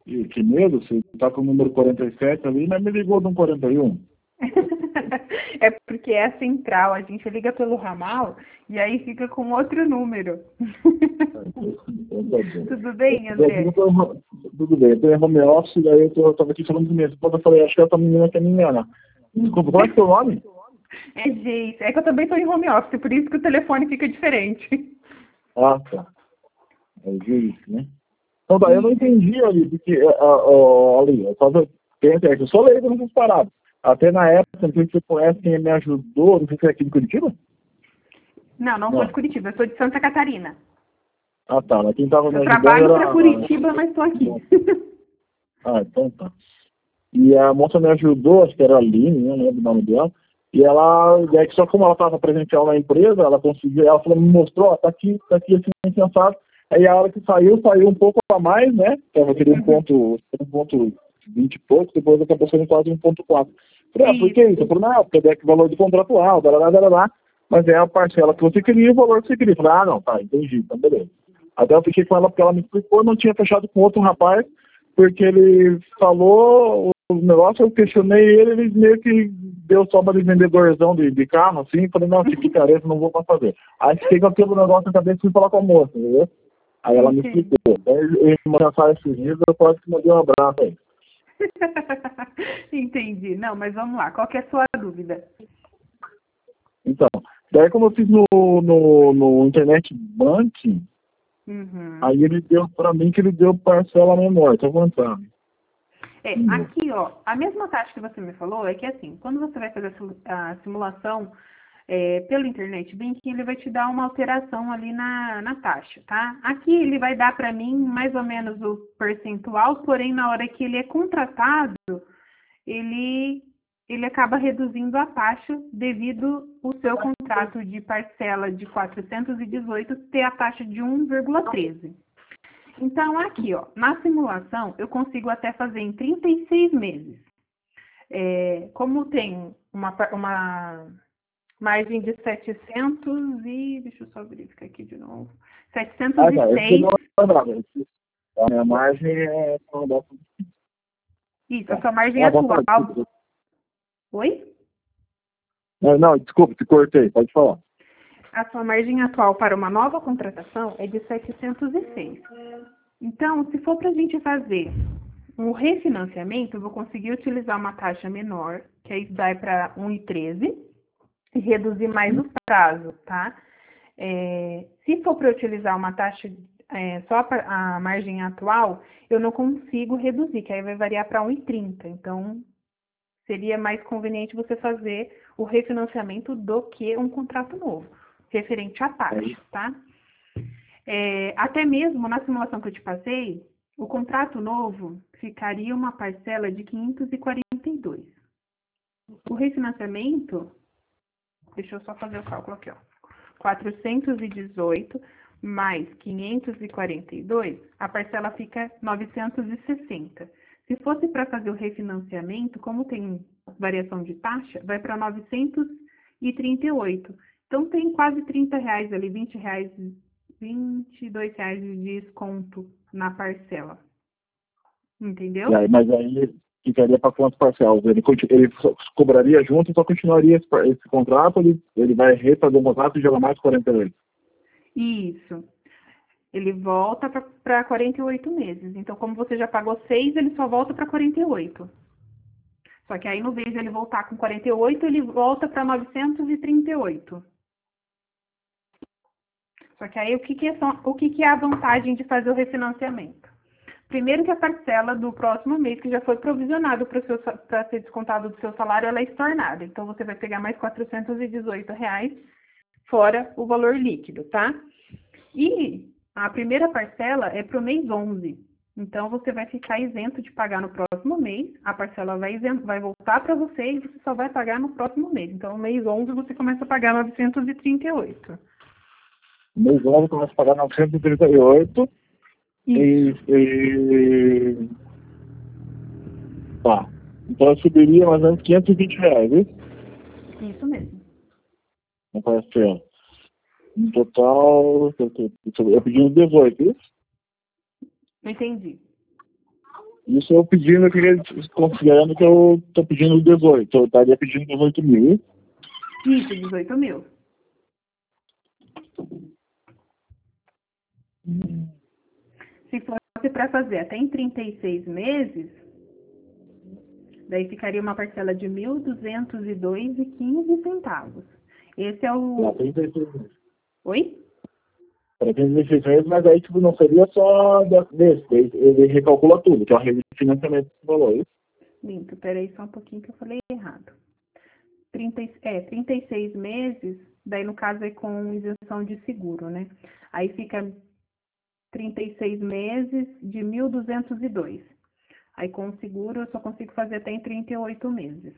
E que medo, você tá com o número 47 ali, mas me ligou de um 41. É porque é a central, a gente liga pelo ramal e aí fica com outro número. Tudo bem, André? Tudo bem, eu tô em home office, daí eu tava aqui falando de mim. Quando eu falei, acho que essa menina quer me enganar. Desculpa, qual é o seu nome? É Geis. É que eu também estou em home office, por isso que o telefone fica diferente. Ah, tá. É juiz, né? Então, daí eu não entendi ali, porque ali, eu sou leigo nessas paradas. Até na época, não sei se você conhece quem me ajudou, não sei se é aqui de Curitiba? Não sou de Curitiba, eu sou de Santa Catarina. Ah, tá. Mas quem tava me Eu ajudando trabalho para era... Curitiba, mas estou aqui. Ah, então tá. E a moça me ajudou, acho que era a Aline, não lembro o nome dela. E ela, daí, só como ela estava presencial na empresa, ela conseguiu, ela falou, me mostrou, ó, tá aqui assim, sensado. Aí a hora que saiu um pouco a mais, né? Tava aquele um ponto 20 e pouco, depois acabou sendo quase 1,4. Falei, por que isso? Eu falei, não, porque é que o valor do contrato alto, mas é a parcela que você queria e o valor que você queria. Eu falei, não, tá, entendi, então beleza. Até eu fiquei com ela porque ela me explicou, não tinha fechado com outro rapaz, porque ele falou o negócio, eu questionei ele meio que deu só de vendedorzão de carro, assim, falei, não, que picareta, não vou mais fazer. Aí fiquei com aquele negócio na cabeça e fui falar com a moça, entendeu? Aí ela me explicou. Aí eu mandei esses dias, eu quase que mandei um abraço aí. Entendi. Não, mas vamos lá, qual que é a sua dúvida? Então, daí como eu fiz no Internet Banking, aí ele deu para mim que ele deu parcela menor, tô contando. Aqui, ó, a mesma taxa que você me falou é que assim, quando você vai fazer a simulação pelo Internet Banking, ele vai te dar uma alteração ali na taxa, tá? Aqui ele vai dar para mim mais ou menos o percentual, porém na hora que ele é contratado, ele acaba reduzindo a taxa devido o seu contrato de parcela de 418 ter a taxa de 1,13. Então, aqui, ó, na simulação, eu consigo até fazer em 36 meses. Como tem uma margem de 700 e... Deixa eu só verificar aqui de novo. 706... A minha margem é... Isso, a sua margem atual... Oi? Não, desculpa, te cortei, pode falar. A sua margem atual para uma nova contratação é de 706. Então, se for para a gente fazer um refinanciamento, eu vou conseguir utilizar uma taxa menor, que aí vai para 1,13 e reduzir mais o prazo, tá? Se for para utilizar uma taxa só a margem atual, eu não consigo reduzir, que aí vai variar para 1,30. Então, seria mais conveniente você fazer o refinanciamento do que um contrato novo, referente à taxa, tá? Até mesmo na simulação que eu te passei, o contrato novo ficaria uma parcela de 542. O refinanciamento, deixa eu só fazer o cálculo aqui, ó. 418 mais 542, a parcela fica 960. Se fosse para fazer o refinanciamento, como tem variação de taxa, vai para 938. Então tem quase R$30 ali, R$20, R$22 de desconto na parcela. Entendeu? Mas aí ficaria para quantos parcelas? Ele cobraria junto e só continuaria esse contrato, ele vai refazer o contrato e joga mais 48? Isso. Ele volta para 48 meses. Então, como você já pagou 6, ele só volta para 48. Só que aí, no vez de ele voltar com 48, ele volta para 938. Só que aí, o que é a vantagem de fazer o refinanciamento? Primeiro que a parcela do próximo mês, que já foi provisionado para ser descontado do seu salário, ela é estornada. Então, você vai pegar mais R$418, fora o valor líquido, tá? E a primeira parcela é para o mês 11. Então, você vai ficar isento de pagar no próximo mês. A parcela vai voltar para você e você só vai pagar no próximo mês. Então, no mês 11, você começa a pagar 938. No mês 11, começa a pagar 938. Tá. Então, eu subiria mais ou menos R$520, viu? Isso mesmo. Não parece ser. No total, eu pedi uns 18, isso? Não entendi. Isso eu pedindo, considerando que eu estou pedindo 18, eu estaria pedindo 18 mil. Isso, 18 mil. Se fosse para fazer até em 36 meses, daí ficaria uma parcela de R$ 1.202,15. Esse é Para o... 36 meses. Oi? Para 36 meses, mas aí tipo, não seria só desse, ele recalcula tudo, que é o refinanciamento que você falou, isso? Minto, peraí só um pouquinho que eu falei errado. 36 meses, daí no caso é com isenção de seguro, né? Aí fica 36 meses de 1.202. Aí com o seguro eu só consigo fazer até em 38 meses.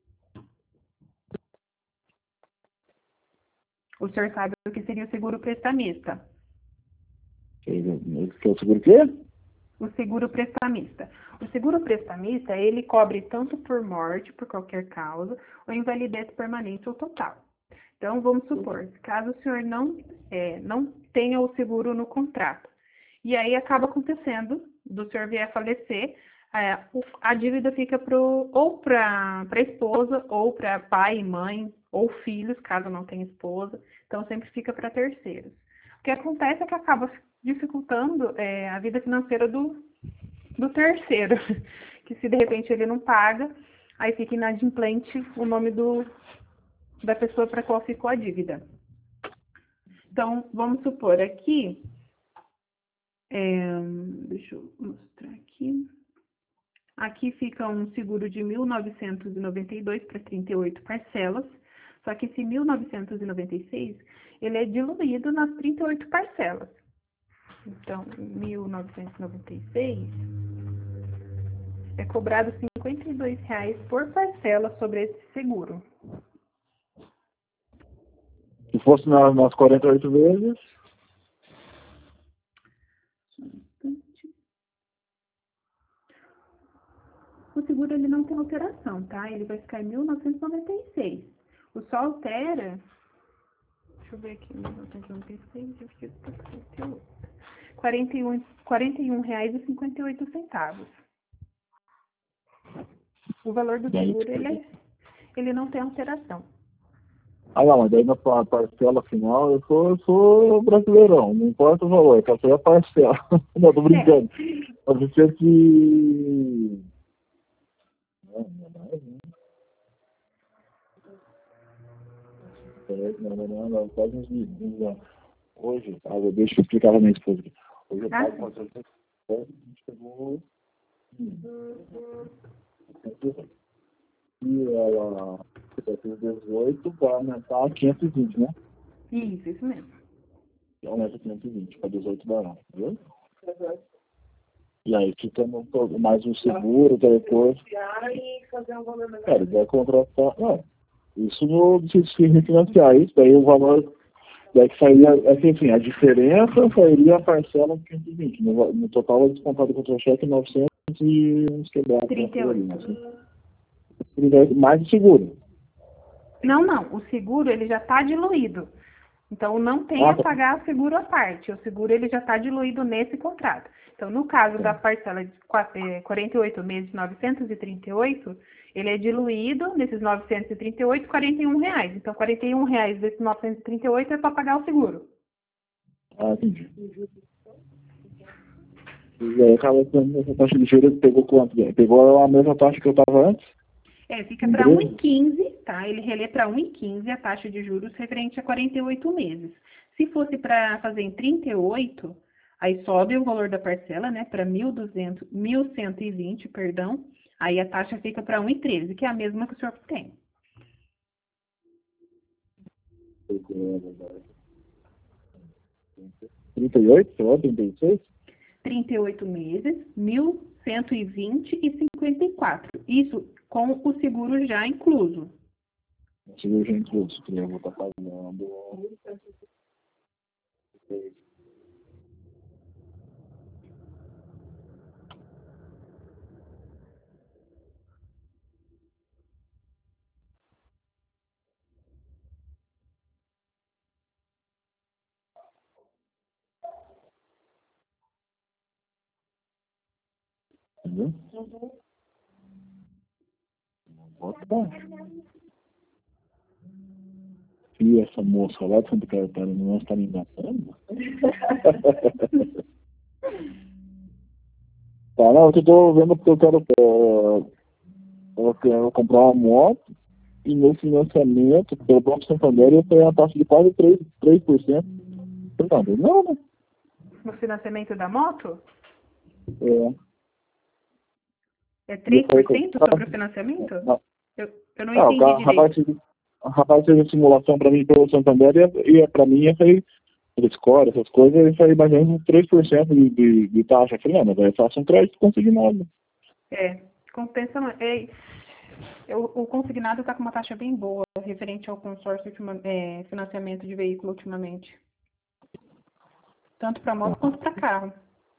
O senhor sabe o que seria o seguro prestamista? Que é o seguro o quê? O seguro prestamista. O seguro prestamista, ele cobre tanto por morte, por qualquer causa, ou invalidez permanente ou total. Então, vamos supor, caso o senhor não tenha o seguro no contrato, e aí acaba acontecendo, do senhor vier a falecer, a dívida fica ou para a esposa, ou para pai, mãe, ou filhos, caso não tenha esposa, então sempre fica para terceiros. O que acontece é que acaba dificultando a vida financeira do terceiro, que se de repente ele não paga, aí fica inadimplente o nome da pessoa para qual ficou a dívida. Então, vamos supor aqui, deixa eu mostrar aqui. Aqui fica um seguro de 1.992 para 38 parcelas, só que esse 1.996, ele é diluído nas 38 parcelas. Então, 1.996 é cobrado R$ 52,00 por parcela sobre esse seguro. Se fosse nas 48 vezes, O seguro ele não tem alteração, tá? Ele vai ficar em 1.996. O só altera, deixa eu ver aqui, 1.996 dividido por 48. R$ 41,58. O valor do seguro, ele não tem alteração. não, mas daí na parcela final eu sou brasileirão, não importa o valor, eu quero saber a parcela. Não, tô brincando. Mas você que. Não, não, faz uns anos. Hoje, deixa eu explicar pra minha esposa aqui. Hoje eu pago uma coisa, a gente pegou. E ela fez 18 para aumentar a 520, né? Isso mesmo. E aumenta 520 para 18 barão, viu? E aí fica mais um seguro, depois. Ele vai contratar. Isso se refinanciar isso, daí o valor. Daí que sairia, enfim, a diferença sairia a parcela de 520. No total é descontado contra o cheque 900 e uns quebrados. 38. Mais o seguro. Não. O seguro, ele já está diluído. Então, não tem a pagar seguro à parte. O seguro, ele já está diluído nesse contrato. Então, no caso da parcela de 48 meses, 938, ele é diluído nesses 938, R$ 41,00. Então, R$ 41,00 desses 938 é para pagar o seguro. Entendi. E aí acaba tendo essa taxa de juros, pegou quanto? Pegou a mesma taxa que eu estava antes? Fica para 1,15, tá? Ele relê para 1,15 a taxa de juros referente a 48 meses. Se fosse para fazer em 38, aí sobe o valor da parcela, né, para 1.120, perdão. Aí a taxa fica para 1,13, que é a mesma que o senhor tem. 38, sei lá, 36? 38 meses, 1.120,54. Isso com o seguro já incluso. O seguro já incluso, que eu vou estar pagando. entendeu? Bota baixo. E essa moça lá de Santa Catarina não está me matando? Tá, não, eu tô vendo porque eu quero comprar uma moto e meu financiamento, pelo Banco Santander, eu tenho uma taxa de quase 3%. Não, né? No financiamento da moto? É. É 3% sobre o financiamento? Não, Eu não não, entendi direito. o rapaz fez a simulação para mim pelo Santander e para mim ia sair, score, essas coisas, ia sair mais ou menos 3% de taxa. Eu falei, não, mas aí eu faço um crédito consignado. Compensa. O consignado está com uma taxa bem boa, referente ao consórcio financiamento de veículo ultimamente. Tanto para moto quanto para carro.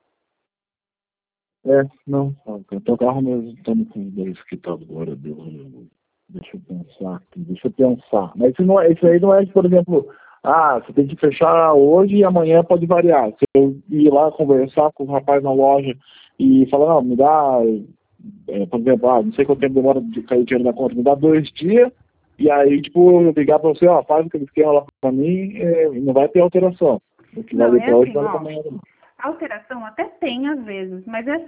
Não, então o carro mesmo, estamos com dois que tá agora, deixa eu pensar. Mas isso aí não é, por exemplo, você tem que fechar hoje e amanhã pode variar. Se eu ir lá conversar com o rapaz na loja e falar, não, me dá, por exemplo, não sei quanto tempo demora de cair o dinheiro na conta, me dá 2 dias, e aí, tipo, eu ligar para você, faz aquele esquema lá para mim, não vai ter alteração. O que vai ter hoje, vale para amanhã também. Alteração até tem às vezes, mas é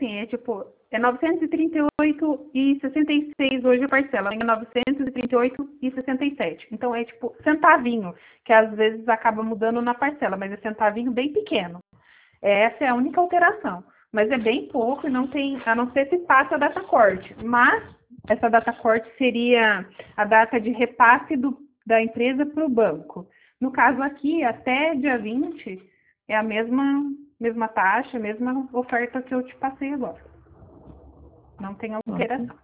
938,66 hoje a parcela, é 938,67. Então é centavinho, que às vezes acaba mudando na parcela, mas é centavinho bem pequeno. Essa é a única alteração, mas é bem pouco e não tem, a não ser se passa a data corte. Mas essa data corte seria a data de repasse da empresa para o banco. No caso aqui, até dia 20, é a mesma taxa, mesma oferta que eu te passei agora. Não tem alteração.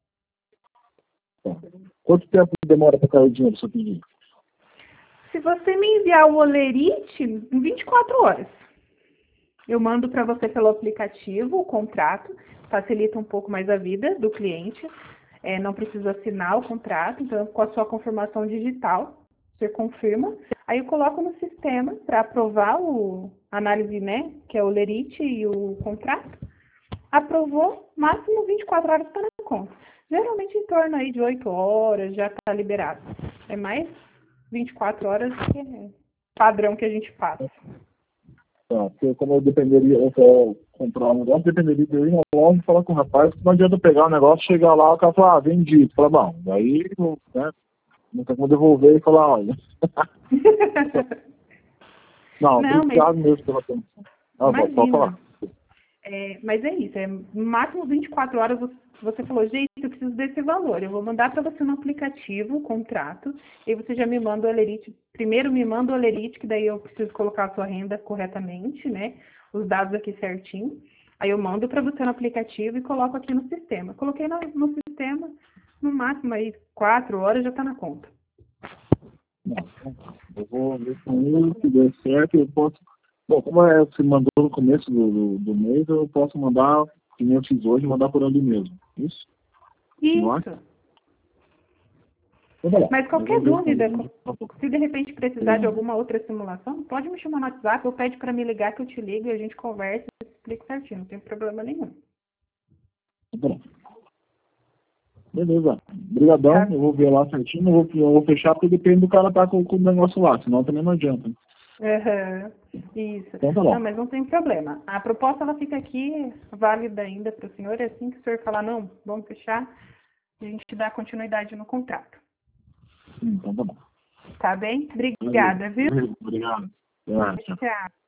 Quanto tempo demora para cair o dinheiro do seu pedido? Se você me enviar o Olerite, em 24 horas. Eu mando para você pelo aplicativo o contrato, facilita um pouco mais a vida do cliente. Não precisa assinar o contrato, então com a sua confirmação digital, você confirma. Aí eu coloco no sistema para aprovar a análise, né, que é o Olerite e o contrato. Aprovou, máximo 24 horas está na conta. Geralmente em torno aí de 8 horas já está liberado. É mais 24 horas que é padrão que a gente passa. Porque como eu quero comprar um negócio, dependeria de eu ir na loja e falar com o rapaz, que não adianta eu pegar o negócio, chegar lá, o cara falar, vendi. Fala, bom, daí, né, não tem como devolver e falar, olha. Não, obrigado mesmo pela atenção. Pode falar. Mas é isso, no máximo 24 horas você falou, gente, eu preciso desse valor, eu vou mandar para você no aplicativo o contrato, e você já me manda o Olerite, primeiro me manda o Olerite, que daí eu preciso colocar a sua renda corretamente, né, os dados aqui certinho, aí eu mando para você no aplicativo e coloco aqui no sistema. Coloquei no sistema, no máximo aí 4 horas já está na conta. Eu vou ver com ele, se der certo, eu posso... Bom, como você mandou no começo do mês, eu posso mandar, que nem eu fiz hoje, mandar por ali mesmo. Isso? Isso. Mas qualquer dúvida, se de repente precisar de alguma outra simulação, pode me chamar no WhatsApp ou pede para me ligar que eu te ligo e a gente conversa e explico certinho, não tem problema nenhum. Beleza. Obrigadão, eu vou ver lá certinho, eu vou fechar porque depende do cara estar com o negócio lá, senão também não adianta. Isso. Então, tá bom. Não, mas não tem problema. A proposta ela fica aqui válida ainda para o senhor. É assim que o senhor falar, não, vamos fechar, a gente dá continuidade no contrato. Então tá bom. Tá bem? Obrigada, viu? Obrigado. Tchau.